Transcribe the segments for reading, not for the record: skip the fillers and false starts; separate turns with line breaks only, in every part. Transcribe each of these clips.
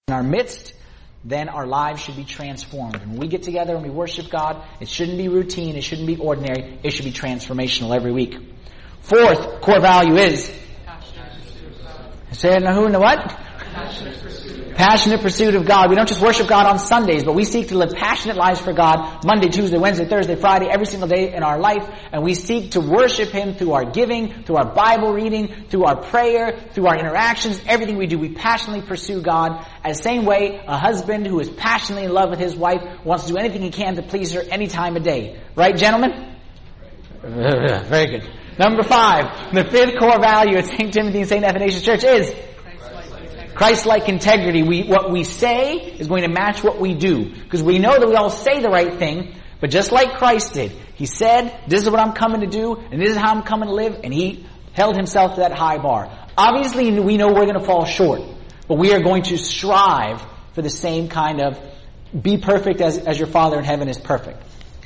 in our midst, then our lives should be transformed. And when we get together and we worship God, it shouldn't be routine, it shouldn't be ordinary, it should be transformational every week. Fourth core value is say it, who and the what? Passionate pursuit of God. We don't just worship God on Sundays, but we seek to live passionate lives for God Monday, Tuesday, Wednesday, Thursday, Friday, every single day in our life. And we seek to worship Him through our giving, through our Bible reading, through our prayer, through our interactions. Everything we do, we passionately pursue God. As the same way, a husband who is passionately in love with his wife wants to do anything he can to please her any time of day. Right, gentlemen? Very good. Number 5, the fifth core value at St. Timothy and St. Athanasius Church is Christ-like integrity. What we say is going to match what we do. Because we know that we all say the right thing, but just like Christ did. He said, this is what I'm coming to do, and this is how I'm coming to live, and He held Himself to that high bar. Obviously, we know we're going to fall short, but we are going to strive for the same kind of be perfect as your Father in heaven is perfect.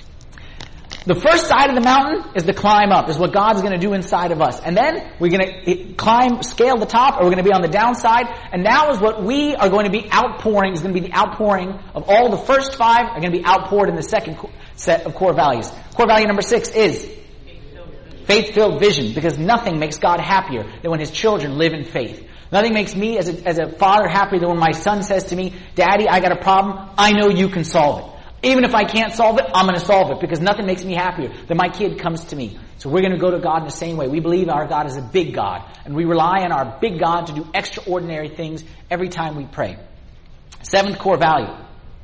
The first side of the mountain is the climb up, is what God's going to do inside of us. And then we're going to scale the top, or we're going to be on the downside. And now is what we are going to be outpouring, is going to be the outpouring of all the first 5 are going to be outpoured in the second set of core values. Core value number 6 is faith-filled vision, because nothing makes God happier than when His children live in faith. Nothing makes me as a father happier than when my son says to me, Daddy, I got a problem. I know you can solve it. Even if I can't solve it, I'm going to solve it, because nothing makes me happier than my kid comes to me. So we're going to go to God in the same way. We believe our God is a big God, and we rely on our big God to do extraordinary things every time we pray. 7th core value,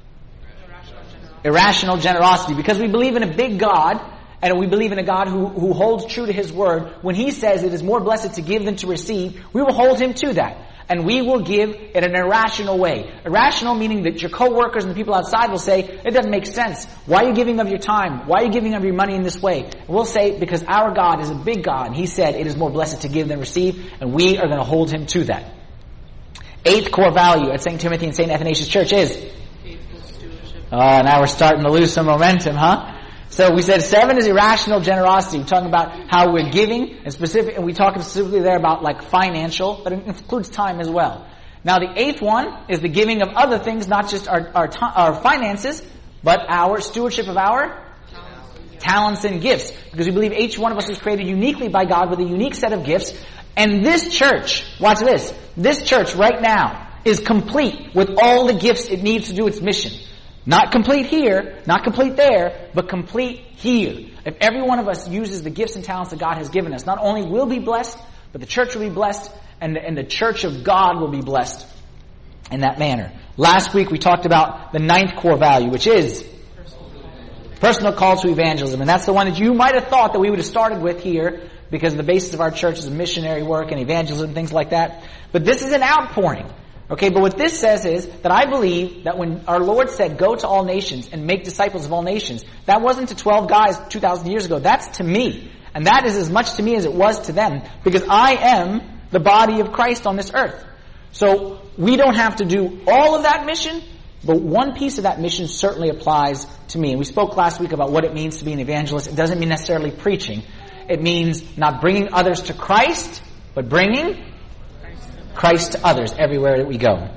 irrational generosity. Because we believe in a big God, and we believe in a God who holds true to His word. When He says it is more blessed to give than to receive, we will hold Him to that. And we will give in an irrational way. Irrational meaning that your coworkers and the people outside will say, it doesn't make sense. Why are you giving of your time? Why are you giving of your money in this way? And we'll say, because our God is a big God. And He said it is more blessed to give than receive. And we are going to hold Him to that. 8th core value at St. Timothy and St. Athanasius Church is faithful stewardship. Now we're starting to lose some momentum, huh? So we said 7 is irrational generosity. We're talking about how we're giving, and we talk specifically there about like financial, but it includes time as well. Now the 8th one is the giving of other things, not just our finances, but our stewardship of our talents and gifts. Because we believe each one of us was created uniquely by God with a unique set of gifts. And this church, watch this church right now is complete with all the gifts it needs to do its mission. Not complete here, not complete there, but complete here. If every one of us uses the gifts and talents that God has given us, not only will be blessed, but the church will be blessed, and the church of God will be blessed in that manner. Last week we talked about the 9th core value, which is personal call to evangelism. And that's the one that you might have thought that we would have started with here, because the basis of our church is missionary work and evangelism, things like that. But this is an outpouring. Okay, but what this says is that I believe that when our Lord said, go to all nations and make disciples of all nations, that wasn't to 12 guys 2,000 years ago. That's to me. And that is as much to me as it was to them, because I am the body of Christ on this earth. So we don't have to do all of that mission, but one piece of that mission certainly applies to me. And we spoke last week about what it means to be an evangelist. It doesn't mean necessarily preaching. It means not bringing others to Christ, but bringing Christ to others everywhere that we go.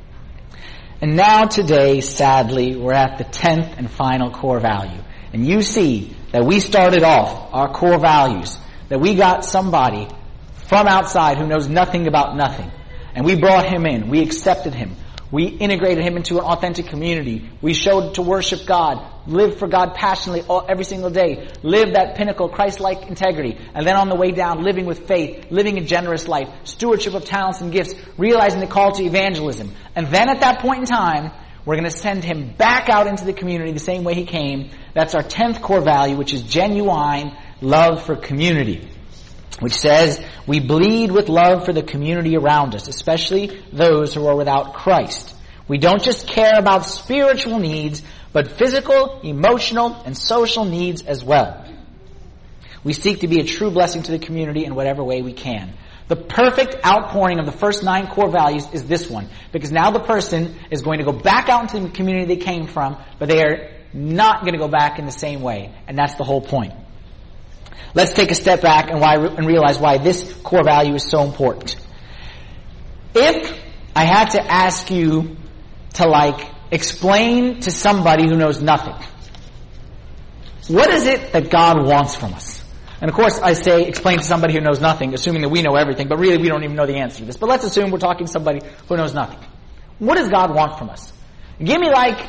And now today, sadly, we're at the 10th and final core value. And you see that we started off our core values, that we got somebody from outside who knows nothing about nothing. And we brought him in. We accepted him. We integrated him into an authentic community. We showed to worship God, live for God passionately every single day, live that pinnacle Christ-like integrity, and then on the way down, living with faith, living a generous life, stewardship of talents and gifts, realizing the call to evangelism. And then at that point in time, we're going to send him back out into the community the same way he came. That's our 10th core value, which is genuine love for community, which says we bleed with love for the community around us, especially those who are without Christ. We don't just care about spiritual needs, but physical, emotional, and social needs as well. We seek to be a true blessing to the community in whatever way we can. The perfect outpouring of the first 9 core values is this one, because now the person is going to go back out into the community they came from, but they are not going to go back in the same way, and that's the whole point. Let's take a step back and realize why this core value is so important. If I had to ask you to explain to somebody who knows nothing. What is it that God wants from us? And of course I say explain to somebody who knows nothing, assuming that we know everything, but really we don't even know the answer to this. But let's assume we're talking to somebody who knows nothing. What does God want from us? Give me a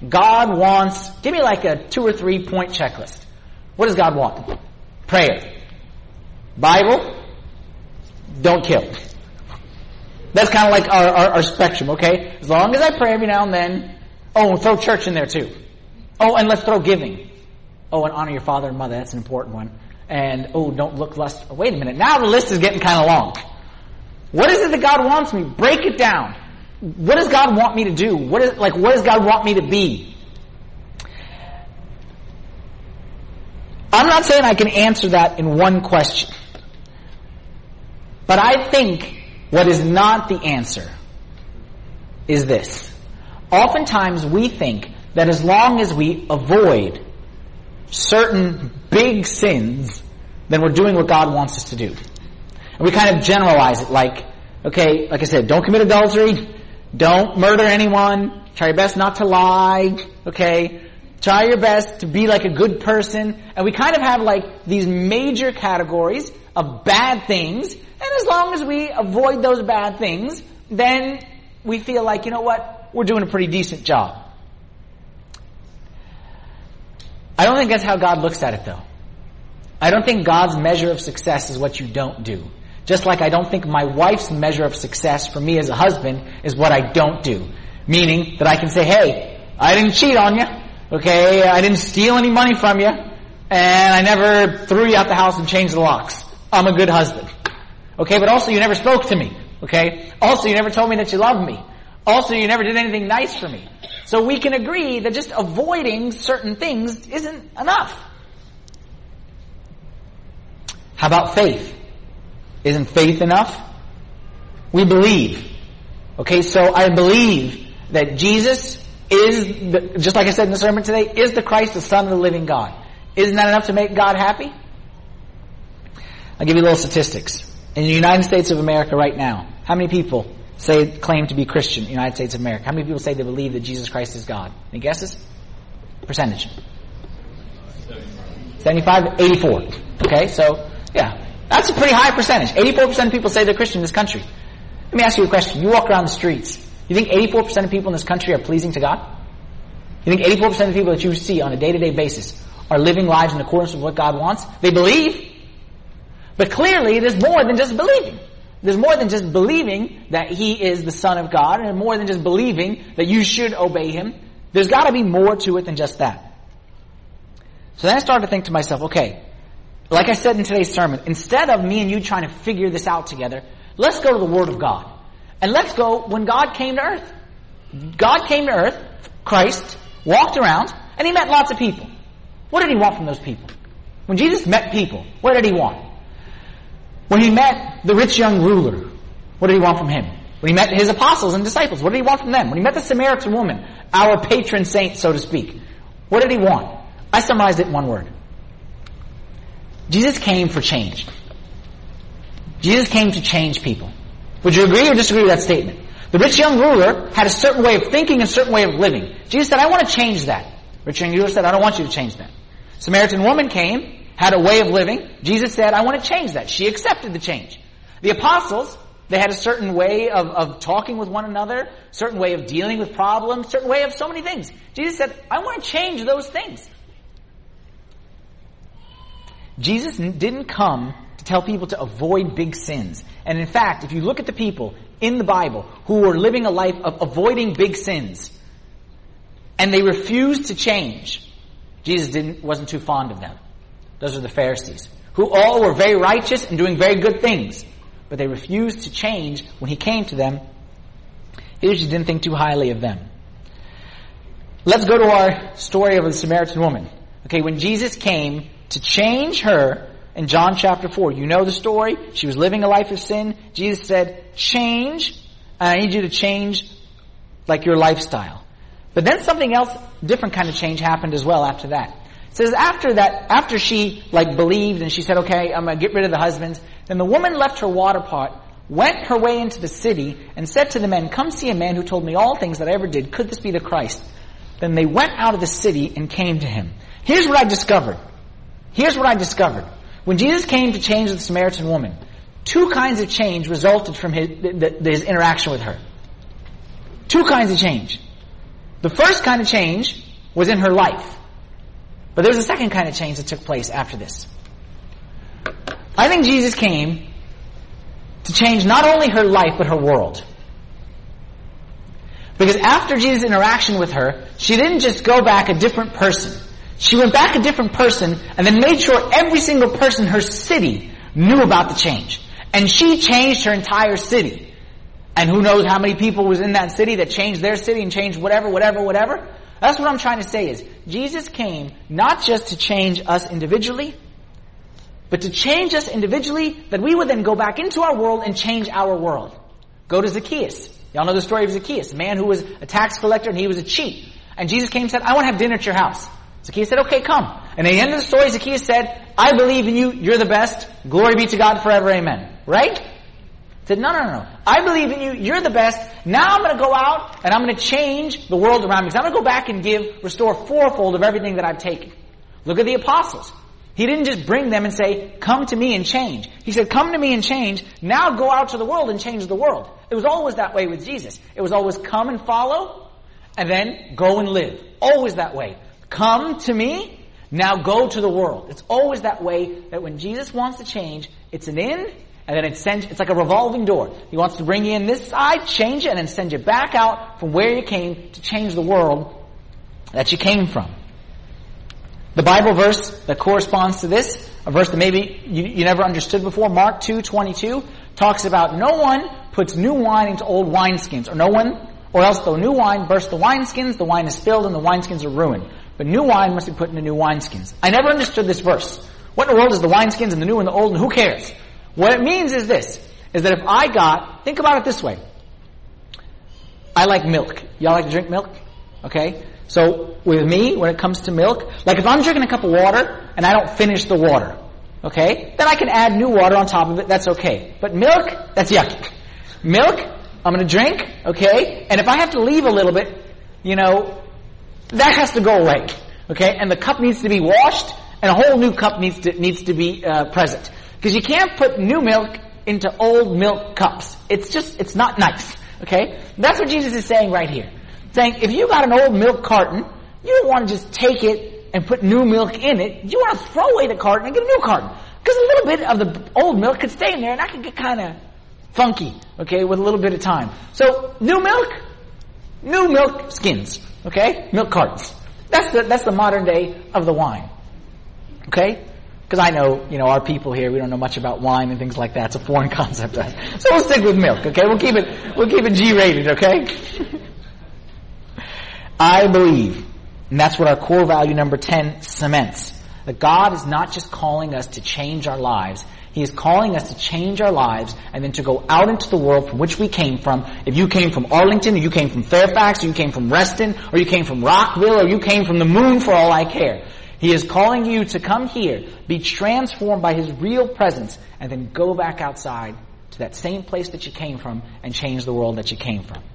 2 or 3 point checklist. What does God want? Prayer. Bible. Don't kill. That's kind of like our spectrum, okay? As long as I pray every now and then. Oh, and throw church in there too. Oh, and let's throw giving. Oh, and honor your father and mother. That's an important one. And, don't look lust. Oh, wait a minute. Now the list is getting kind of long. What is it that God wants me? Break it down. What does God want me to do? What does God want me to be? I'm not saying I can answer that in one question. But I think what is not the answer is this. Oftentimes we think that as long as we avoid certain big sins, then we're doing what God wants us to do. And we kind of generalize it like I said, don't commit adultery, don't murder anyone, try your best not to lie, try your best to be like a good person. And we kind of have these major categories of bad things, and as long as we avoid those bad things, then we feel like, we're doing a pretty decent job. I don't think that's how God looks at it, though. I don't think God's measure of success is what you don't do. Just like I don't think my wife's measure of success for me as a husband is what I don't do. Meaning that I can say, hey, I didn't cheat on you, I didn't steal any money from you, and I never threw you out the house and changed the locks. I'm a good husband. But also you never spoke to me. Also you never told me that you loved me. Also you never did anything nice for me. So we can agree that just avoiding certain things isn't enough. How about faith? Isn't faith enough? We believe. So I believe that Jesus is, just like I said in the sermon today, is the Christ, the Son of the living God. Isn't that enough to make God happy? I'll give you a little statistics. In the United States of America right now, how many people claim to be Christian in the United States of America? How many people say they believe that Jesus Christ is God? Any guesses? Percentage? 75? 84. So, yeah. That's a pretty high percentage. 84% of people say they're Christian in this country. Let me ask you a question. You walk around the streets. You think 84% of people in this country are pleasing to God? You think 84% of the people that you see on a day-to-day basis are living lives in accordance with what God wants? They believe. But clearly, there's more than just believing. There's more than just believing that He is the Son of God, and more than just believing that you should obey Him. There's got to be more to it than just that. So then I started to think to myself, like I said in today's sermon, instead of me and you trying to figure this out together, let's go to the Word of God. And let's go when God came to earth. God came to earth, Christ, walked around, and He met lots of people. What did He want from those people? When Jesus met people, what did He want? When He met the rich young ruler, what did He want from him? When He met His apostles and disciples, what did He want from them? When He met the Samaritan woman, our patron saint, so to speak, what did He want? I summarized it in one word. Jesus came for change. Jesus came to change people. Would you agree or disagree with that statement? The rich young ruler had a certain way of thinking and a certain way of living. Jesus said, I want to change that. Rich young ruler said, I don't want you to change that. Samaritan woman came, had a way of living. Jesus said, I want to change that. She accepted the change. The apostles, they had a certain way of talking with one another, certain way of dealing with problems, certain way of so many things. Jesus said, I want to change those things. Jesus didn't come to tell people to avoid big sins. And in fact, if you look at the people in the Bible who were living a life of avoiding big sins, and they refused to change, Jesus wasn't too fond of them. Those are the Pharisees, who all were very righteous and doing very good things, but they refused to change when He came to them. He just didn't think too highly of them. Let's go to our story of the Samaritan woman. When Jesus came to change her in John chapter 4, you know the story. She was living a life of sin. Jesus said, change, and I need you to change your lifestyle. But then something else, different kind of change happened as well after that. It says after she believed and she said, okay, I'm going to get rid of the husbands, then the woman left her water pot went her way into the city and said to the men, "Come see a man who told me all things that I ever did. Could this be the Christ?" Then they went out of the city and came to him. Here's what I discovered. When Jesus came to change the Samaritan woman, two kinds of change resulted from his interaction with her. Two kinds of change. The first kind of change was in her life. But there's a second kind of change that took place after this. I think Jesus came to change not only her life, but her world. Because after Jesus' interaction with her, she didn't just go back a different person. She went back a different person and then made sure every single person in her city knew about the change. And she changed her entire city. And who knows how many people was in that city that changed their city and changed whatever. That's what I'm trying to say is, Jesus came not just to change us individually, but to change us individually, that we would then go back into our world and change our world. Go to Zacchaeus. Y'all know the story of Zacchaeus, a man who was a tax collector and he was a cheat. And Jesus came and said, "I want to have dinner at your house." Zacchaeus said, "Okay, come." And at the end of the story, Zacchaeus said, "I believe in you. You're the best. Glory be to God forever. Amen." Right? He said, No. I believe in you. You're the best. Now I'm going to go out and I'm going to change the world around me. Because I'm going to go back and restore fourfold of everything that I've taken. Look at the apostles. He didn't just bring them and say, "Come to me and change." He said, "Come to me and change. Now go out to the world and change the world." It was always that way with Jesus. It was always come and follow and then go and live. Always that way. Come to me, now go to the world. It's always that way, that when Jesus wants to change, it's an in, and then it's like a revolving door. He wants to bring you in this side, change it, and then send you back out from where you came to change the world that you came from. The Bible verse that corresponds to this, a verse that maybe you never understood before, Mark 2:22, talks about no one puts new wine into old wineskins, or else the new wine bursts the wineskins, the wine is spilled, and the wineskins are ruined. But new wine must be put into new wineskins. I never understood this verse. What in the world is the wineskins and the new and the old, and who cares? What it means is this, is that if think about it this way. I like milk. Y'all like to drink milk? Okay? So, with me, when it comes to milk, like if I'm drinking a cup of water, and I don't finish the water, okay? Then I can add new water on top of it, that's okay. But milk, that's yucky. Milk, I'm gonna drink, okay? And if I have to leave a little bit, that has to go away, okay? And the cup needs to be washed, and a whole new cup needs to be present. Because you can't put new milk into old milk cups. It's not nice, okay? That's what Jesus is saying right here. Saying, if you got an old milk carton, you don't want to just take it and put new milk in it. You want to throw away the carton and get a new carton. Because a little bit of the old milk could stay in there, and that could get kind of funky, okay, with a little bit of time. So, new milk skins, okay? Milk cartons. That's the modern day of the wine. Okay? Because I know, our people here, we don't know much about wine and things like that. It's a foreign concept to us. So we'll stick with milk, okay? We'll keep it G-rated, okay? I believe, and that's what our core value number 10 cements, that God is not just calling us to change our lives. He is calling us to change our lives and then to go out into the world from which we came from. If you came from Arlington, or you came from Fairfax, or you came from Reston, or you came from Rockville, or you came from the moon, for all I care. He is calling you to come here, be transformed by His real presence, and then go back outside to that same place that you came from and change the world that you came from.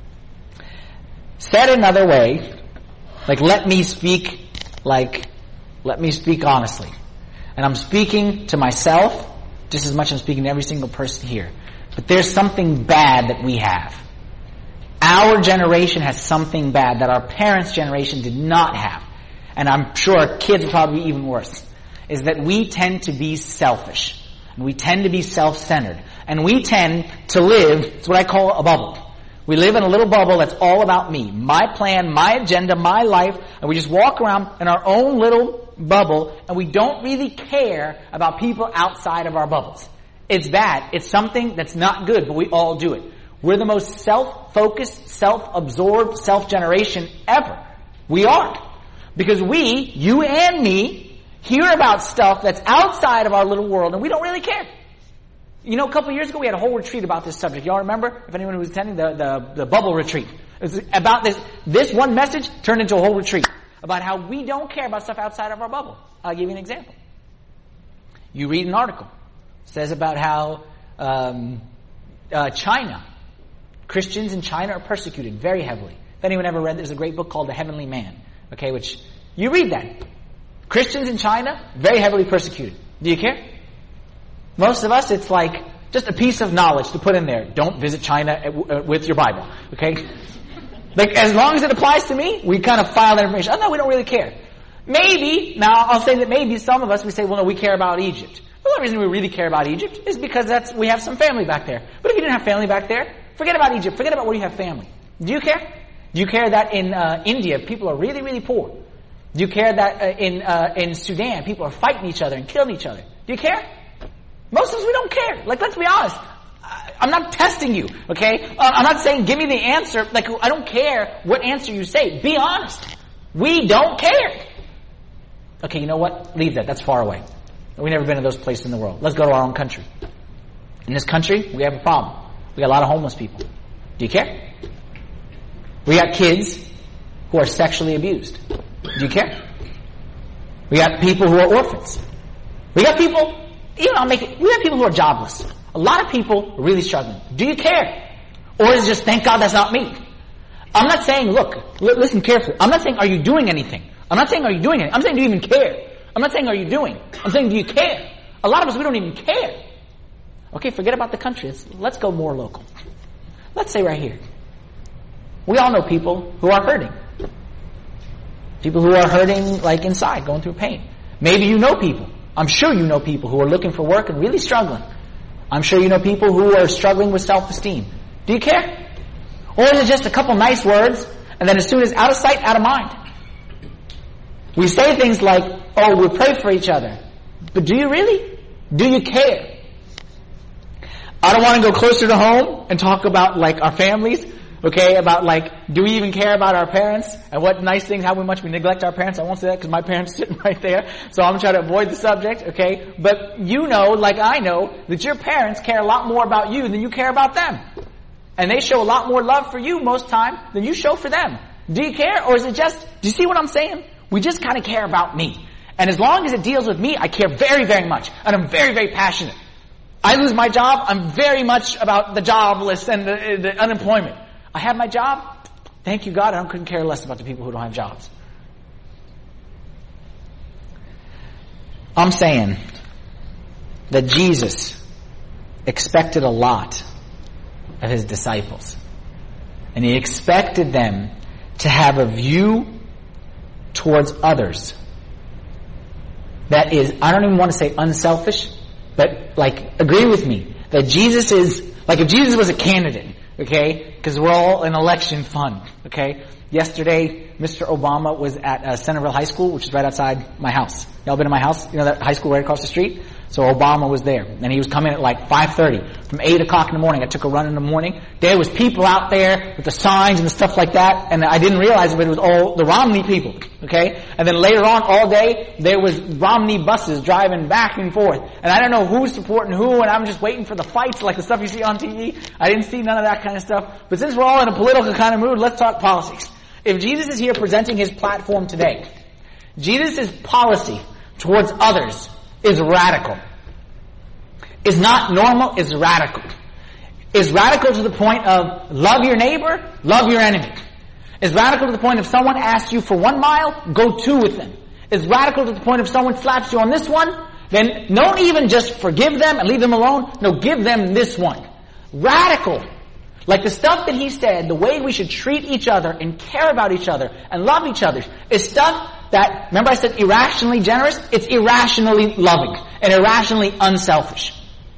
Said another way, let me speak honestly. And I'm speaking to myself just as much as I'm speaking to every single person here. But there's something bad that we have. Our generation has something bad that our parents' generation did not have. And I'm sure our kids will probably be even worse. Is that we tend to be selfish. And we tend to be self-centered. And we tend to live, it's what I call a bubble. We live in a little bubble that's all about me. My plan, my agenda, my life. And we just walk around in our own little bubble, and we don't really care about people outside of our bubbles. It's bad. It's something that's not good, but we all do it. We're the most self-focused, self-absorbed, self-generation ever. We are. Because we, you and me, hear about stuff that's outside of our little world, and we don't really care. A couple of years ago we had a whole retreat about this subject. Y'all remember? If anyone who was attending the bubble retreat. It was about this one message turned into a whole retreat. About how we don't care about stuff outside of our bubble. I'll give you an example. You read an article. It says about how, China. Christians in China are persecuted very heavily. If anyone ever read, there's a great book called The Heavenly Man. Okay, which you read that. Christians in China, very heavily persecuted. Do you care? Most of us, it's like just a piece of knowledge to put in there. Don't visit China with your Bible. Okay? Like, as long as it applies to me, we kind of file that information. Oh, no, we don't really care. Maybe, now I'll say that maybe some of us, we say, well, no, we care about Egypt. Well, the reason we really care about Egypt is because we have some family back there. But if you didn't have family back there, forget about Egypt. Forget about where you have family. Do you care? Do you care that in India, people are really, really poor? Do you care that in Sudan, people are fighting each other and killing each other? Do you care? Most of us, we don't care. Like, let's be honest. I'm not testing you, okay? I'm not saying give me the answer. Like, I don't care what answer you say. Be honest. We don't care. Okay, you know what? Leave that. That's far away. We've never been to those places in the world. Let's go to our own country. In this country, we have a problem. We got a lot of homeless people. Do you care? We got kids who are sexually abused. Do you care? We got people who are orphans. We got people, we got people who are jobless. A lot of people are really struggling. Do you care? Or is it just, thank God that's not me? I'm not saying, look, listen carefully. I'm not saying, are you doing anything? I'm not saying, are you doing anything? I'm saying, do you even care? I'm not saying, are you doing? I'm saying, do you care? A lot of us, we don't even care. Okay, forget about the country. Let's go more local. Let's say right here. We all know people who are hurting. People who are hurting, like, inside, going through pain. Maybe you know people. I'm sure you know people who are looking for work and really struggling. I'm sure you know people who are struggling with self-esteem. Do you care? Or is it just a couple nice words, and then as soon as out of sight, out of mind? We say things like, oh, we pray for each other. But do you really? Do you care? I don't want to go closer to home and talk about, like, our families. Okay, about, like, do we even care about our parents and what nice things, how much we neglect our parents? I won't say that because my parents are sitting right there, so I'm trying to avoid the subject, okay? But you know, like I know, that your parents care a lot more about you than you care about them. And they show a lot more love for you most time than you show for them. Do you care? Or is it just, do you see what I'm saying? We just kind of care about me. And as long as it deals with me, I care very, very much. And I'm very, very passionate. I lose my job, I'm very much about the jobless and the unemployment. I have my job. Thank you, God. I couldn't care less about the people who don't have jobs. I'm saying that Jesus expected a lot of his disciples. And he expected them to have a view towards others that is, I don't even want to say unselfish, but, like, agree with me, that Jesus is, like, if Jesus was a candidate, okay, because we're all an election fund, okay? Yesterday, Mr. Obama was at Centerville High School, which is right outside my house. Y'all been to my house? You know that high school right across the street? So Obama was there. And he was coming at like 5:30. From 8 o'clock in the morning, I took a run in the morning. There was people out there with the signs and stuff like that. And I didn't realize it, but it was all the Romney people, okay? And then later on, all day, there was Romney buses driving back and forth. And I don't know who's supporting who, and I'm just waiting for the fights like the stuff you see on TV. I didn't see none of that kind of stuff. But since we're all in a political kind of mood, let's talk politics. If Jesus is here presenting his platform today, Jesus' policy towards others is radical. Is not normal, is radical. Is radical to the point of love your neighbor, love your enemy. Is radical to the point if someone asks you for 1 mile, go 2 with them. Is radical to the point if someone slaps you on this one, then don't even just forgive them and leave them alone. No, give them this one. Radical. Like the stuff that he said, the way we should treat each other and care about each other and love each other is stuff that, remember I said irrationally generous? It's irrationally loving and irrationally unselfish.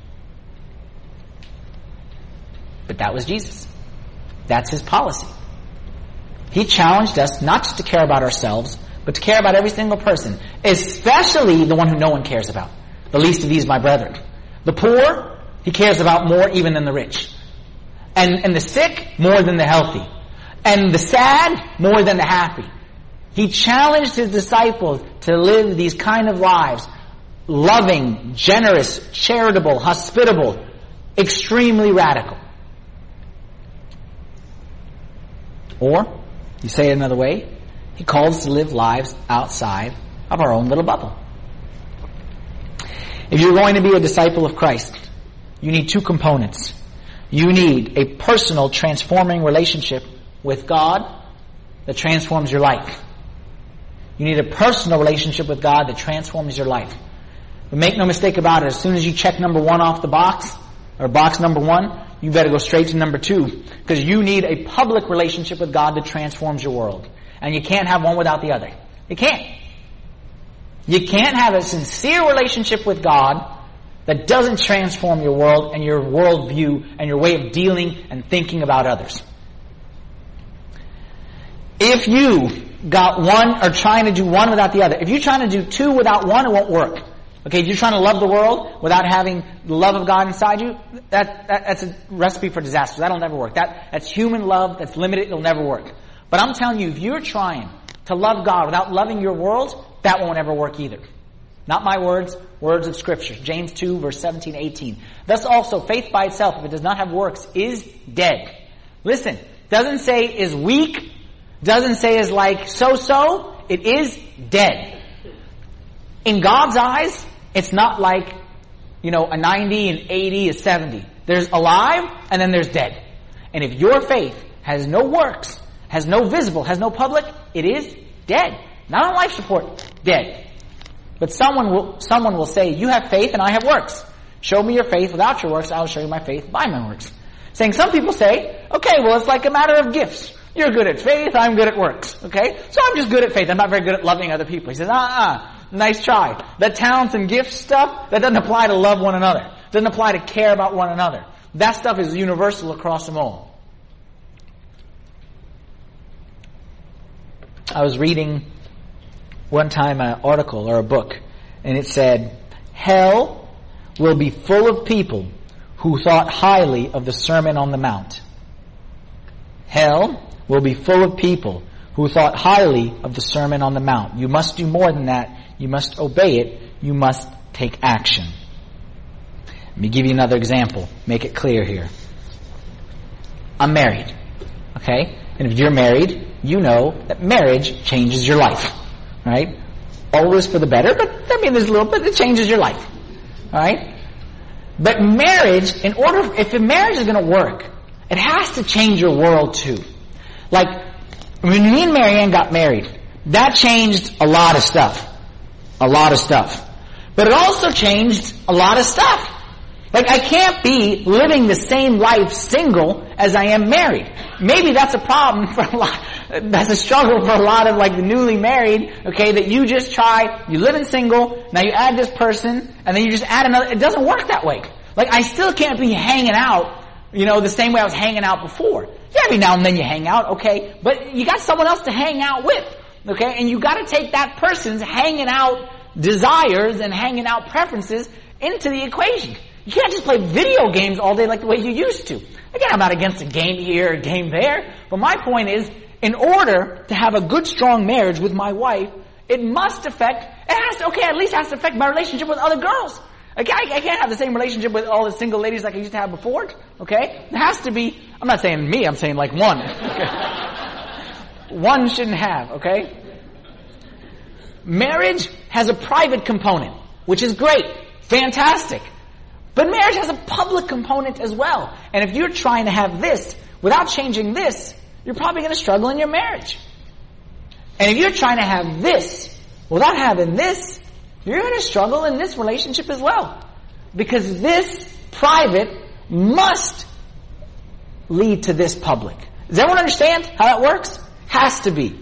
But that was Jesus. That's his policy. He challenged us not just to care about ourselves, but to care about every single person, especially the one who no one cares about. The least of these, my brethren. The poor, he cares about more even than the rich. And the sick more than the healthy. And the sad more than the happy. He challenged his disciples to live these kind of lives. Loving, generous, charitable, hospitable, extremely radical. Or, you say it another way, he calls us to live lives outside of our own little bubble. If you're going to be a disciple of Christ, you need 2 components. You need a personal transforming relationship with God that transforms your life. You need a personal relationship with God that transforms your life. But make no mistake about it, as soon as you check number 1 off the box, or box number 1, you better go straight to number 2. Because you need a public relationship with God that transforms your world. And you can't have one without the other. You can't. You can't have a sincere relationship with God that doesn't transform your world and your worldview and your way of dealing and thinking about others. If you got one or trying to do one without the other, if you're trying to do 2 without 1, it won't work. Okay, if you're trying to love the world without having the love of God inside you, that's a recipe for disaster. That'll never work. That's human love, that's limited, it'll never work. But I'm telling you, if you're trying to love God without loving your world, that won't ever work either. Not my words, words of Scripture. James 2, verse 17, 18. Thus also, faith by itself, if it does not have works, is dead. Listen, doesn't say is weak, doesn't say is like so-so, it is dead. In God's eyes, it's not like, a 90 and 80 is 70. There's alive, and then there's dead. And if your faith has no works, has no visible, has no public, it is dead. Not on life support, dead. But someone will say, you have faith and I have works. Show me your faith without your works, I will show you my faith by my works. Saying some people say, okay, well it's like a matter of gifts. You're good at faith, I'm good at works. Okay? So I'm just good at faith, I'm not very good at loving other people. He says, nice try. The talents and gifts stuff, that doesn't apply to love one another. Doesn't apply to care about one another. That stuff is universal across them all. I was reading one time an article or a book, and it said, hell will be full of people who thought highly of the Sermon on the Mount. Hell will be full of people who thought highly of the Sermon on the Mount. You must do more than that. You must obey it. You must take action. Let me give you another example. Make it clear here. I'm married. Okay? And if you're married, you know that marriage changes your life. Right? Always for the better, but there's a little bit that changes your life. Alright? But marriage, if a marriage is going to work, it has to change your world too. Like, when me and Marianne got married, that changed a lot of stuff. A lot of stuff. But it also changed a lot of stuff. Like, I can't be living the same life single as I am married. Maybe that's a problem for a lot. That's a struggle for a lot of the newly married, okay, that you just try, you live in single, now you add this person, and then you just add another. It doesn't work that way. Like, I still can't be hanging out, the same way I was hanging out before. Yeah, every now and then you hang out, okay, but you got someone else to hang out with, okay, and you gotta take that person's hanging out desires and hanging out preferences into the equation. You can't just play video games all day like the way you used to. Again, I'm not against a game here, a game there, but my point is, in order to have a good, strong marriage with my wife, at least has to affect my relationship with other girls. Okay, I can't have the same relationship with all the single ladies like I used to have before. Okay? It has to be, I'm not saying me, I'm saying like one. Okay? One shouldn't have, okay? Marriage has a private component, which is great, fantastic. But marriage has a public component as well. And if you're trying to have this without changing this, you're probably going to struggle in your marriage. And if you're trying to have this without having this, you're going to struggle in this relationship as well. Because this private must lead to this public. Does everyone understand how that works? Has to be.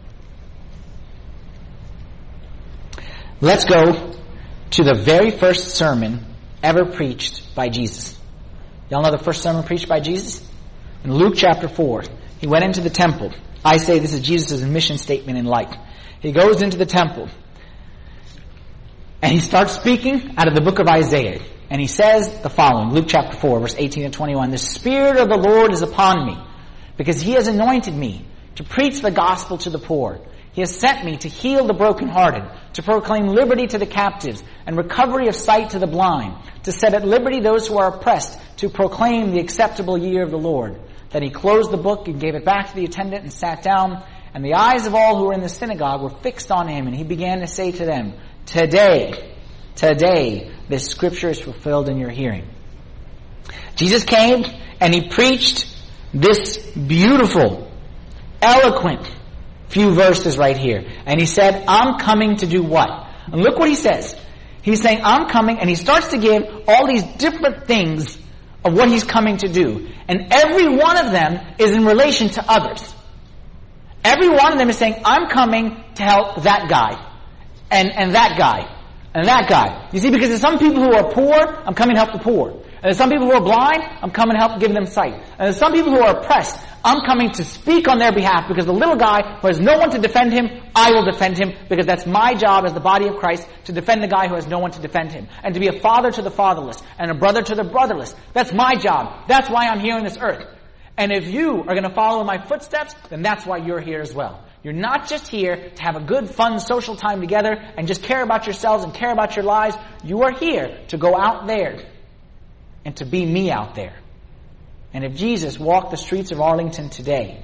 Let's go to the very first sermon ever preached by Jesus. Y'all know the first sermon preached by Jesus? In Luke chapter 4. He went into the temple. I say this is Jesus' mission statement in life. He goes into the temple. And he starts speaking out of the book of Isaiah. And he says the following, Luke chapter 4, verse 18 and 21. The Spirit of the Lord is upon me, because He has anointed me to preach the gospel to the poor. He has sent me to heal the brokenhearted, to proclaim liberty to the captives, and recovery of sight to the blind, to set at liberty those who are oppressed, to proclaim the acceptable year of the Lord. Then he closed the book and gave it back to the attendant and sat down. And the eyes of all who were in the synagogue were fixed on him. And he began to say to them, Today, this scripture is fulfilled in your hearing. Jesus came and he preached this beautiful, eloquent few verses right here. And he said, I'm coming to do what? And look what he says. He's saying, I'm coming, and he starts to give all these different things of what he's coming to do. And every one of them is in relation to others. Every one of them is saying, I'm coming to help that guy, and that guy, and that guy. You see, because there's some people who are poor, I'm coming to help the poor. And there's some people who are blind, I'm coming to help give them sight. And there's some people who are oppressed, I'm coming to speak on their behalf, because the little guy who has no one to defend him, I will defend him, because that's my job as the body of Christ, to defend the guy who has no one to defend him. And to be a father to the fatherless, and a brother to the brotherless. That's my job. That's why I'm here on this earth. And if you are going to follow in my footsteps, then that's why you're here as well. You're not just here to have a good, fun, social time together and just care about yourselves and care about your lives. You are here to go out there and to be me out there. And if Jesus walked the streets of Arlington today,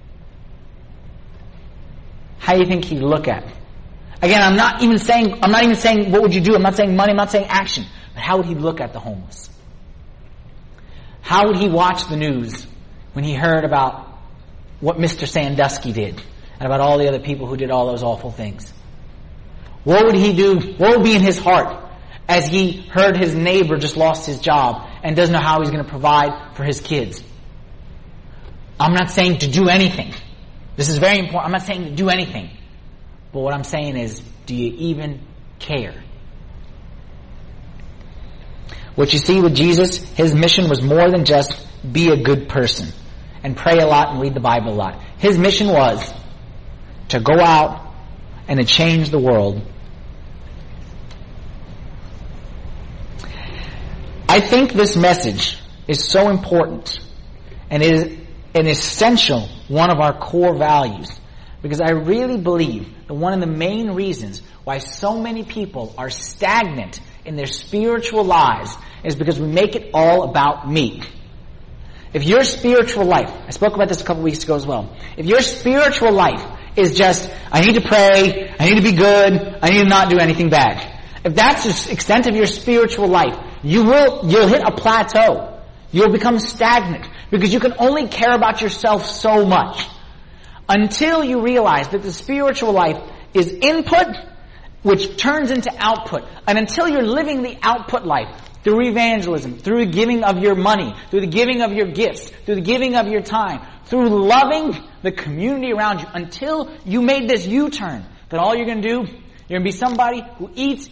how do you think he'd look at it? Again, I'm not even saying what would you do. I'm not saying money, I'm not saying action. But how would he look at the homeless? How would he watch the news when he heard about what Mr. Sandusky did and about all the other people who did all those awful things? What would he do? What would be in his heart as he heard his neighbor just lost his job and doesn't know how he's going to provide for his kids? I'm not saying to do anything. This is very important. I'm not saying to do anything. But what I'm saying is, do you even care? What you see with Jesus, his mission was more than just be a good person and pray a lot and read the Bible a lot. His mission was to go out and to change the world. I think this message is so important and it is an essential one of our core values, because I really believe that one of the main reasons why so many people are stagnant in their spiritual lives is because we make it all about me. If your spiritual life, I spoke about this a couple weeks ago as well, if your spiritual life is just, I need to pray, I need to be good, I need to not do anything bad. If that's the extent of your spiritual life, you'll hit a plateau. You'll become stagnant because you can only care about yourself so much until you realize that the spiritual life is input which turns into output. And until you're living the output life through evangelism, through the giving of your money, through the giving of your gifts, through the giving of your time, through loving the community around you, until you made this U-turn, then all you're going to do, you're going to be somebody who eats,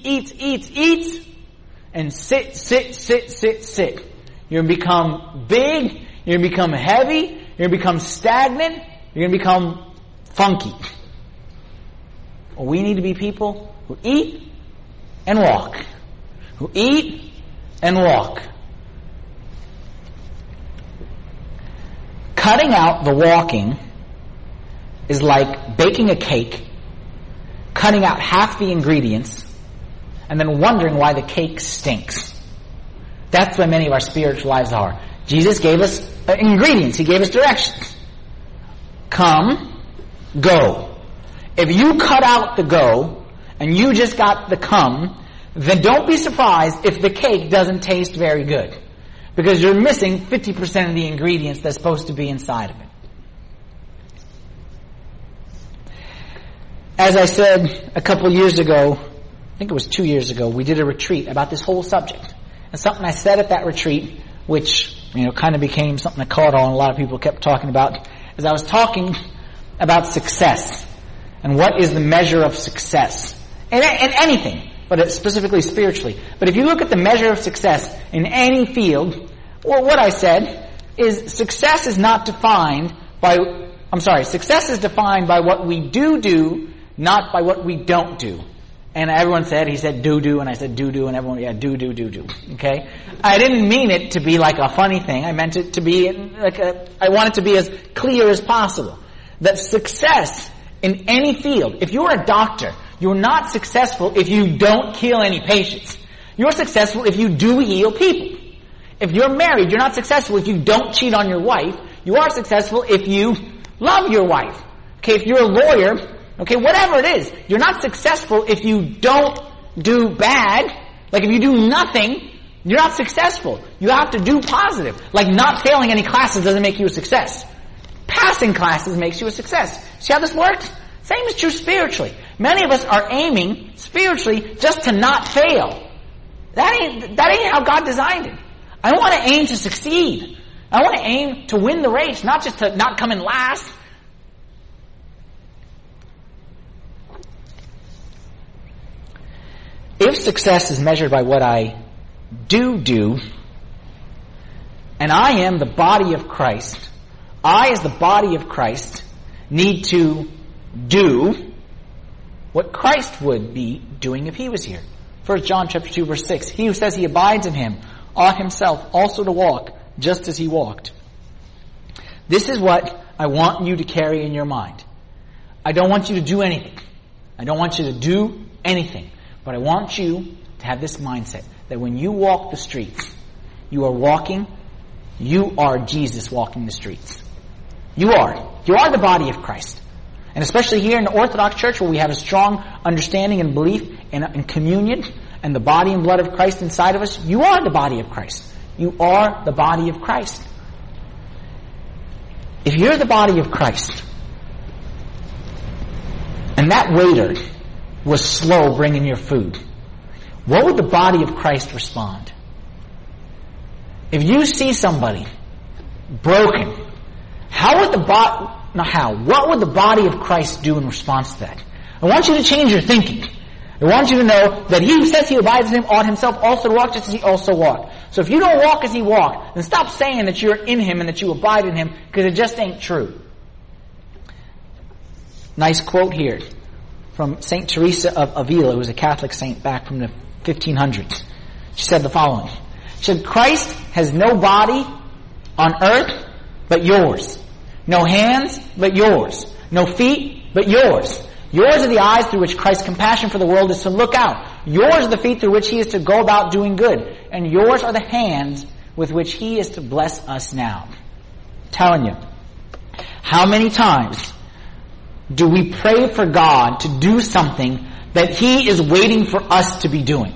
and sit. You're going to become big, you're going to become heavy, you're going to become stagnant, you're going to become funky. Well, we need to be people who eat and walk. Who eat and walk. Cutting out the walking is like baking a cake, cutting out half the ingredients, and then wondering why the cake stinks. That's what many of our spiritual lives are. Jesus gave us ingredients. He gave us directions. Come, go. If you cut out the go, and you just got the come, then don't be surprised if the cake doesn't taste very good. Because you're missing 50% of the ingredients that's supposed to be inside of it. As I said a couple years ago, I think it was 2 years ago, we did a retreat about this whole subject. And something I said at that retreat, which, kind of became something that caught on, a lot of people kept talking about, is I was talking about success. And what is the measure of success? In anything, but specifically spiritually. But if you look at the measure of success in any field, well, what I said is success is defined by what we do, not by what we don't do. And everyone said, he said do, and I said do, and everyone, yeah, do. Okay? I didn't mean it to be like a funny thing. I meant it to be I want it to be as clear as possible. That success in any field, if you're a doctor, you're not successful if you don't kill any patients. You're successful if you do heal people. If you're married, you're not successful if you don't cheat on your wife. You are successful if you love your wife. Okay, if you're a lawyer, okay, whatever it is, you're not successful if you don't do bad. Like if you do nothing, You're not successful. You have to do positive. Like not failing any classes doesn't make you a success. Passing classes makes you a success. See how this works? Same is true spiritually. Many of us are aiming spiritually just to not fail. That ain't how God designed it. I want to aim to succeed. I want to aim to win the race, not just to not come in last. If success is measured by what I do, and I am the body of Christ, I as the body of Christ need to do what Christ would be doing if he was here. 1 John chapter 2 verse 6. He who says he abides in him ought himself also to walk just as he walked. This is what I want you to carry in your mind. I don't want you to do anything. I don't want you to do anything. But I want you to have this mindset that when you walk the streets, you are Jesus walking the streets. You are the body of Christ. And especially here in the Orthodox Church where we have a strong understanding and belief in communion and the body and blood of Christ inside of us, you are the body of Christ. You are the body of Christ. If you're the body of Christ, and that waiter was slow bringing your food, what would the body of Christ respond? If you see somebody broken, what would the body of Christ do in response to that? I want you to change your thinking. I want you to know that he who says he abides in him ought himself also to walk just as he also walked. So if you don't walk as he walked, then stop saying that you're in him and that you abide in him, because it just ain't true. Nice quote here from St. Teresa of Avila, who was a Catholic saint back from the 1500s. She said the following. She said, Christ has no body on earth but yours. No hands but yours. No feet but yours. Yours are the eyes through which Christ's compassion for the world is to look out. Yours are the feet through which he is to go about doing good. And yours are the hands with which he is to bless us now. I'm telling you, how many times do we pray for God to do something that he is waiting for us to be doing?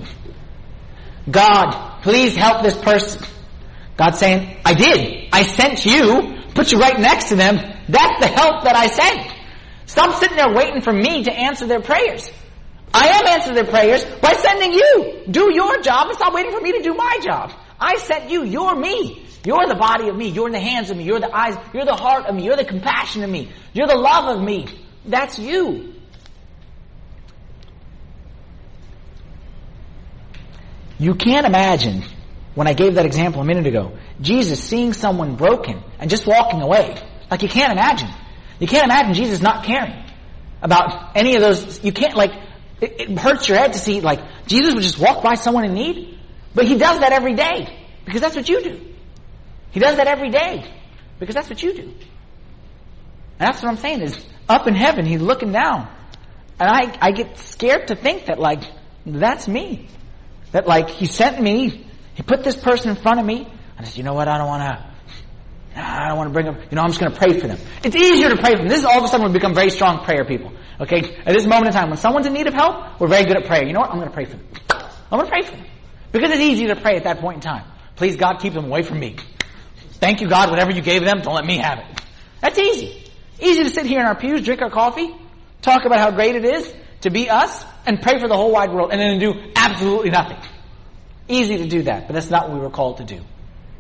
God, please help this person. God saying, I did. I sent you. Put you right next to them. That's the help that I sent. Stop sitting there waiting for me to answer their prayers. I am answering their prayers by sending you. Do your job and stop waiting for me to do my job. I sent you. You're me. You're the body of me. You're in the hands of me. You're the eyes. You're the heart of me. You're the compassion of me. You're the love of me. That's you. You can't imagine, when I gave that example a minute ago, Jesus seeing someone broken and just walking away. Like you can't imagine. You can't imagine Jesus not caring about any of those. You can't, it hurts your head to see, Jesus would just walk by someone in need. But he does that every day, because that's what you do. He does that every day, because that's what you do. And that's what I'm saying is, up in heaven, he's looking down. And I get scared to think that, that's me. That, he sent me, he put this person in front of me, and I said, you know what, I don't want to bring them, I'm just going to pray for them. It's easier to pray for them. This is all of a sudden we become very strong prayer people. Okay? At this moment in time, when someone's in need of help, we're very good at prayer. You know what? I'm going to pray for them. I'm going to pray for them. Because it's easy to pray at that point in time. Please, God, keep them away from me. Thank you, God, whatever you gave them, don't let me have it. That's easy. Easy to sit here in our pews, drink our coffee, talk about how great it is to be us, and pray for the whole wide world, and then do absolutely nothing. Easy to do that, but that's not what we were called to do.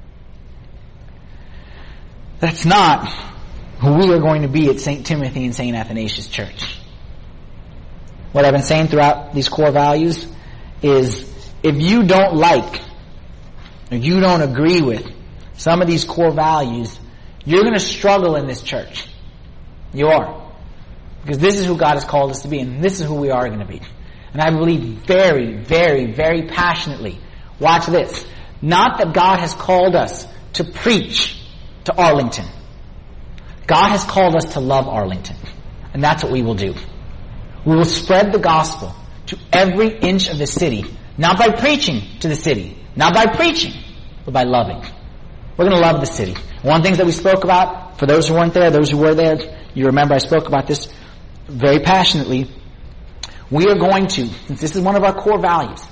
That's not who we are going to be at St. Timothy and St. Athanasius Church. What I've been saying throughout these core values is, if you don't like, or you don't agree with some of these core values, you're going to struggle in this church. You are. Because this is who God has called us to be, and this is who we are going to be. And I believe very, very, very passionately, watch this, not that God has called us to preach to Arlington. God has called us to love Arlington. And that's what we will do. We will spread the gospel to every inch of the city, not by preaching to the city, not by preaching, but by loving. We're going to love the city. One of the things that we spoke about, for those who weren't there, those who were there, you remember I spoke about this very passionately. We are going to, since this is one of our core values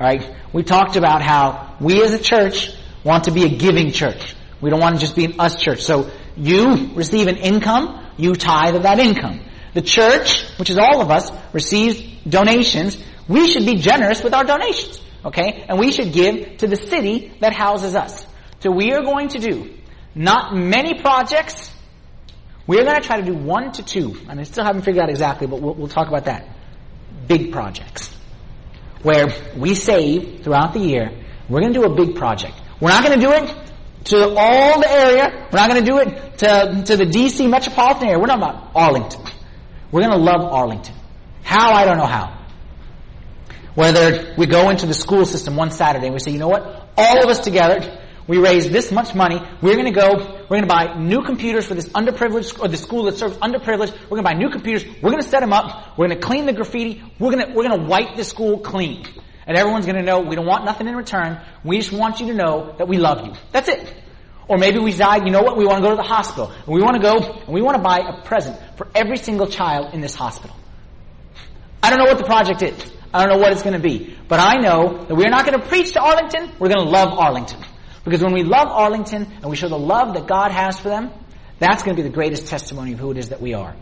Alright? We talked about how we as a church want to be a giving church. We don't want to just be an us church. So you receive an income, you tithe of that income. The church, which is all of us, receives donations. We should be generous with our donations. Okay? And we should give to the city that houses us. So we are going to do not many projects. We're going to try to do 1 to 2. And I still haven't figured out exactly, but we'll talk about that. Big projects. Where we save throughout the year. We're going to do a big project. We're not going to do it to all the area. We're not going to do it to the D.C. metropolitan area. We're not about Arlington. We're going to love Arlington. How? I don't know how. Whether we go into the school system one Saturday and we say, you know what? All of us together, we raise this much money. We're going to buy new computers for this underprivileged, or the school that serves underprivileged. We're going to buy new computers. We're going to set them up. We're going to clean the graffiti. We're going to wipe the school clean. And everyone's going to know we don't want nothing in return. We just want you to know that we love you. That's it. Or maybe we decide, you know what? We want to go to the hospital. And we want to go and we want to buy a present for every single child in this hospital. I don't know what the project is. I don't know what it's going to be. But I know that we're not going to preach to Arlington. We're going to love Arlington. Because when we love Arlington and we show the love that God has for them, that's going to be the greatest testimony of who it is that we are.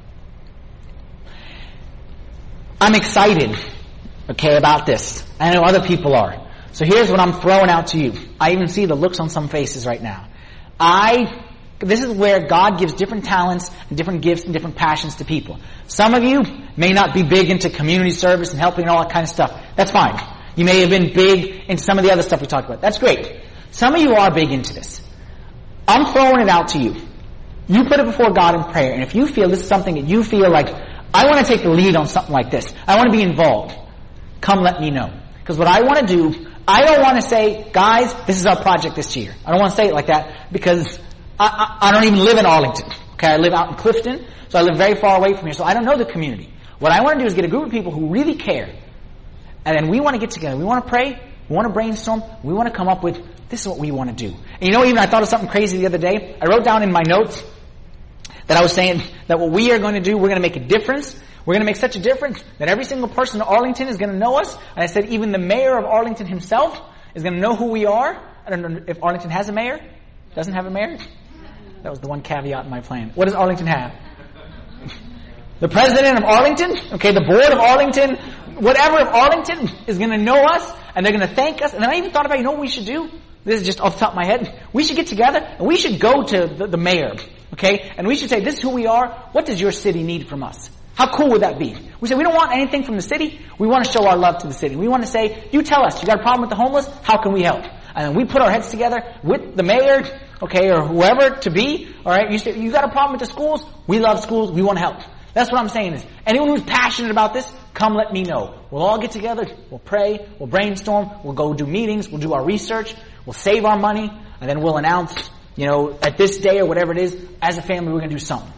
I'm excited, okay, about this. I know other people are. So here's what I'm throwing out to you. I even see the looks on some faces right now. This is where God gives different talents and different gifts and different passions to people. Some of you may not be big into community service and helping and all that kind of stuff. That's fine. You may have been big in some of the other stuff we talked about. That's great. Some of you are big into this. I'm throwing it out to you. You put it before God in prayer, and if you feel this is something that you feel like, I want to take the lead on something like this, I want to be involved, come let me know. Because what I want to do, I don't want to say, guys, this is our project this year. I don't want to say it like that because I don't even live in Arlington. Okay, I live out in Clifton, so I live very far away from here, so I don't know the community. What I want to do is get a group of people who really care, and then we want to get together. We want to pray, we want to brainstorm, we want to come up with, this is what we want to do. And you know, even I thought of something crazy the other day. I wrote down in my notes that I was saying that what we are going to do, we're going to make a difference. We're going to make such a difference that every single person in Arlington is going to know us. And I said even the mayor of Arlington himself is going to know who we are. I don't know if Arlington has a mayor. Doesn't have a mayor? That was the one caveat in my plan. What does Arlington have? The president of Arlington, okay, the board of Arlington, whatever of Arlington is going to know us, and they're going to thank us. And then I even thought about, you know what we should do? This is just off the top of my head. We should get together and we should go to the mayor, okay? And we should say, this is who we are. What does your city need from us? How cool would that be? We say, we don't want anything from the city. We want to show our love to the city. We want to say, you tell us, you got a problem with the homeless? How can we help? And then we put our heads together with the mayor, okay, or whoever to be, alright? You say, you got a problem with the schools? We love schools. We want to help. That's what I'm saying is, anyone who's passionate about this, come let me know. We'll all get together, we'll pray, we'll brainstorm, we'll go do meetings, we'll do our research, we'll save our money, and then we'll announce, you know, at this day or whatever it is, as a family we're going to do something.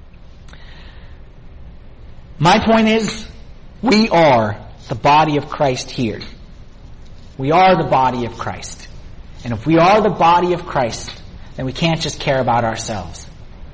My point is, we are the body of Christ here. We are the body of Christ. And if we are the body of Christ, then we can't just care about ourselves.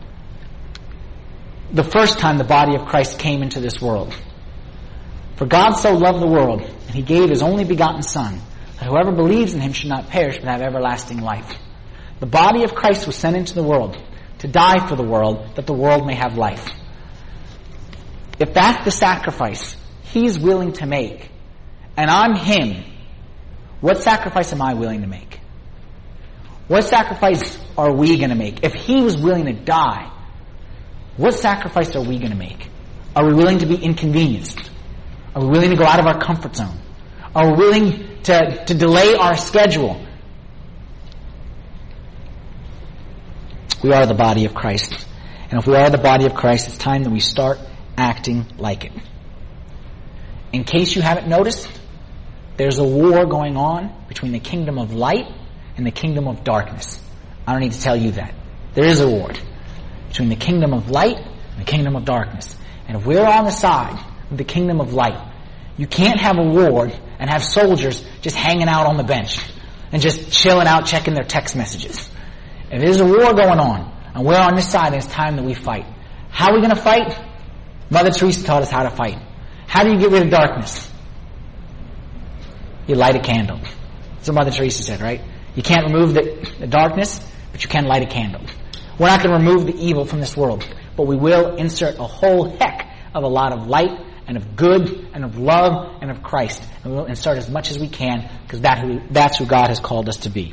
The first time the body of Christ came into this world. For God so loved the world, and He gave His only begotten Son, that whoever believes in Him should not perish but have everlasting life. The body of Christ was sent into the world to die for the world, that the world may have life. If that's the sacrifice He's willing to make, and I'm Him, what sacrifice am I willing to make? What sacrifice are we going to make? If He was willing to die, what sacrifice are we going to make? Are we willing to be inconvenienced? Are we willing to go out of our comfort zone? Are we willing to delay our schedule? We are the body of Christ. And if we are the body of Christ, it's time that we start acting like it. In case you haven't noticed, there's a war going on between the kingdom of light and the kingdom of darkness. I don't need to tell you that. There is a war between the kingdom of light and the kingdom of darkness. And if we're on the side of the kingdom of light, you can't have a war and have soldiers just hanging out on the bench and just chilling out checking their text messages. If there's a war going on and we're on this side, then it's time that we fight. How are we going to fight? Mother Teresa taught us how to fight. How do you get rid of darkness? you light a candle. That's what Mother Teresa said, right? You can't remove the darkness, but you can light a candle. We're not going to remove the evil from this world, but we will insert a whole heck of a lot of light and of good and of love and of Christ. And we'll insert as much as we can, because that's who God has called us to be.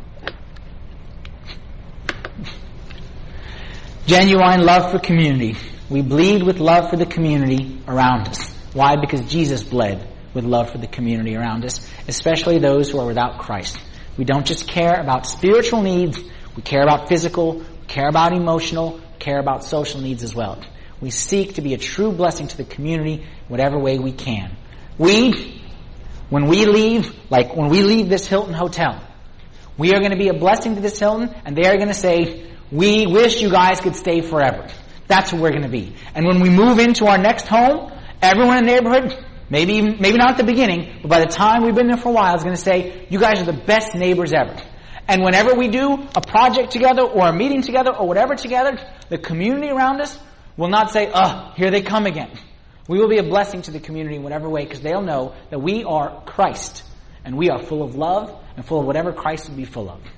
Genuine love for community. We bleed with love for the community around us. Why? Because Jesus bled with love for the community around us, especially those who are without Christ. We don't just care about spiritual needs, we care about physical, we care about emotional, we care about social needs as well. We seek to be a true blessing to the community whatever way we can. When we leave this Hilton hotel, we are going to be a blessing to this Hilton, and they are going to say, we wish you guys could stay forever. That's what we're going to be. And when we move into our next home, everyone in the neighborhood, maybe not at the beginning, but by the time we've been there for a while, is going to say, you guys are the best neighbors ever. And whenever we do a project together or a meeting together or whatever together, the community around us will not say, here they come again. We will be a blessing to the community in whatever way, because they'll know that we are Christ and we are full of love and full of whatever Christ would be full of.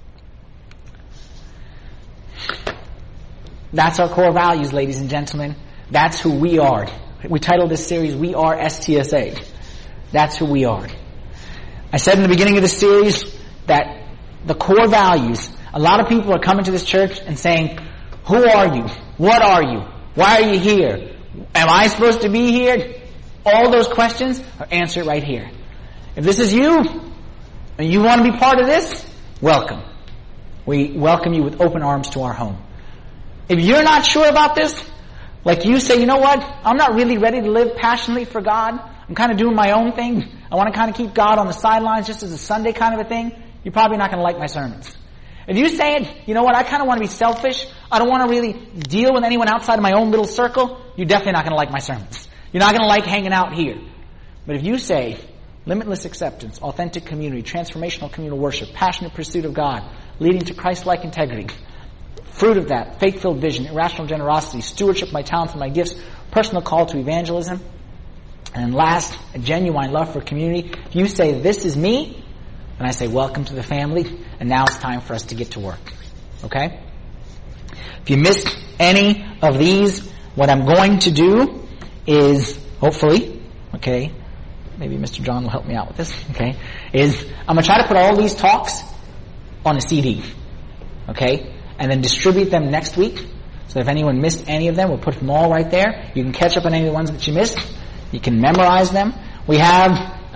That's our core values, ladies and gentlemen. That's who we are. We titled this series, We Are STSA. That's who we are. I said in the beginning of the series that the core values, a lot of people are coming to this church and saying, who are you? What are you? Why are you here? Am I supposed to be here? All those questions are answered right here. If this is you, and you want to be part of this, welcome. We welcome you with open arms to our home. If you're not sure about this, like you say, you know what? I'm not really ready to live passionately for God. I'm kind of doing my own thing. I want to kind of keep God on the sidelines just as a Sunday kind of a thing. You're probably not going to like my sermons. If you say, you know what, I kind of want to be selfish. I don't want to really deal with anyone outside of my own little circle. You're definitely not going to like my sermons. You're not going to like hanging out here. But if you say, limitless acceptance, authentic community, transformational communal worship, passionate pursuit of God, leading to Christ-like integrity, fruit of that, faith-filled vision, irrational generosity, stewardship of my talents and my gifts, personal call to evangelism, and last, a genuine love for community. If you say, this is me, then I say, welcome to the family, and now it's time for us to get to work. Okay? If you missed any of these, what I'm going to do is, hopefully, okay, maybe Mr. John will help me out with this, okay, is I'm going to try to put all these talks on a CD, okay, and then distribute them next week. So if anyone missed any of them, we'll put them all right there. You can catch up on any of the ones that you missed. You can memorize them. We have,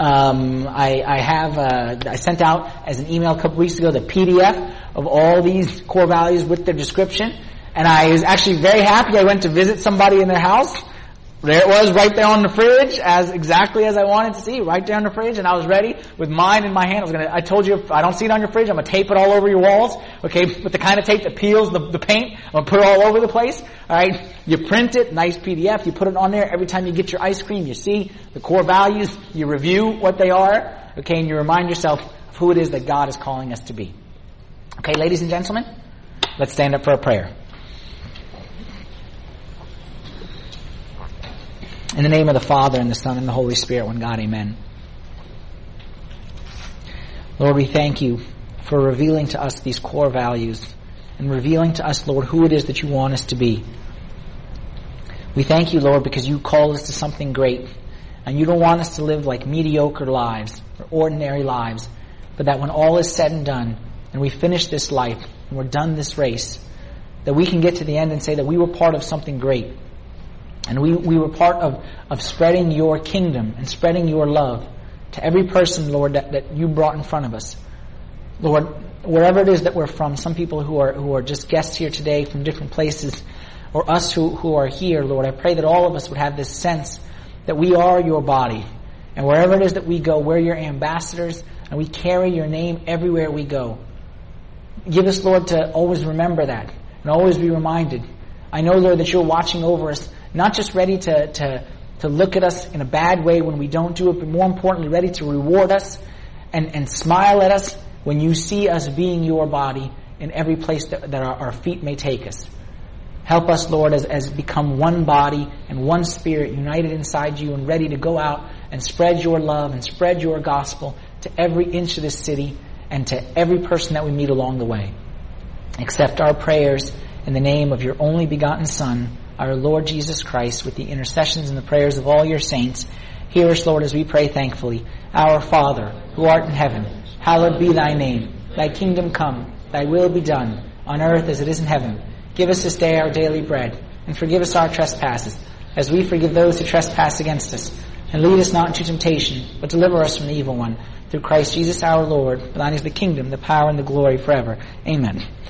I sent out as an email a couple weeks ago the PDF of all these core values with their description. And I was actually very happy. I went to visit somebody in their house. There it was, right there on the fridge, exactly as I wanted to see, right there on the fridge, and I was ready with mine in my hand. I told you, if I don't see it on your fridge, I'm gonna tape it all over your walls, okay, with the kind of tape that peels the paint. I'm gonna put it all over the place, alright? You print it, nice PDF, you put it on there. Every time you get your ice cream, you see the core values, you review what they are, okay, and you remind yourself of who it is that God is calling us to be. Okay, ladies and gentlemen, let's stand up for a prayer. In the name of the Father, and the Son, and the Holy Spirit, one God, amen. Lord, we thank you for revealing to us these core values and revealing to us, Lord, who it is that you want us to be. We thank you, Lord, because you call us to something great, and you don't want us to live like mediocre lives or ordinary lives, but that when all is said and done, and we finish this life, and we're done this race, that we can get to the end and say that we were part of something great. And we were part of spreading your kingdom and spreading your love to every person, Lord, that you brought in front of us. Lord, wherever it is that we're from, some people who are just guests here today from different places, or us who are here, Lord, I pray that all of us would have this sense that we are your body. And wherever it is that we go, we're your ambassadors, and we carry your name everywhere we go. Give us, Lord, to always remember that and always be reminded. I know, Lord, that you're watching over us, not just ready to look at us in a bad way when we don't do it, but more importantly, ready to reward us and smile at us when you see us being your body in every place that our feet may take us. Help us, Lord, as become one body and one spirit united inside you and ready to go out and spread your love and spread your gospel to every inch of this city and to every person that we meet along the way. Accept our prayers in the name of your only begotten Son, our Lord Jesus Christ, with the intercessions and the prayers of all your saints. Hear us, Lord, as we pray thankfully. Our Father, who art in heaven, hallowed be thy name. Thy kingdom come, thy will be done, on earth as it is in heaven. Give us this day our daily bread, and forgive us our trespasses, as we forgive those who trespass against us. And lead us not into temptation, but deliver us from the evil one. Through Christ Jesus our Lord, for thine is the kingdom, the power, and the glory forever. Amen.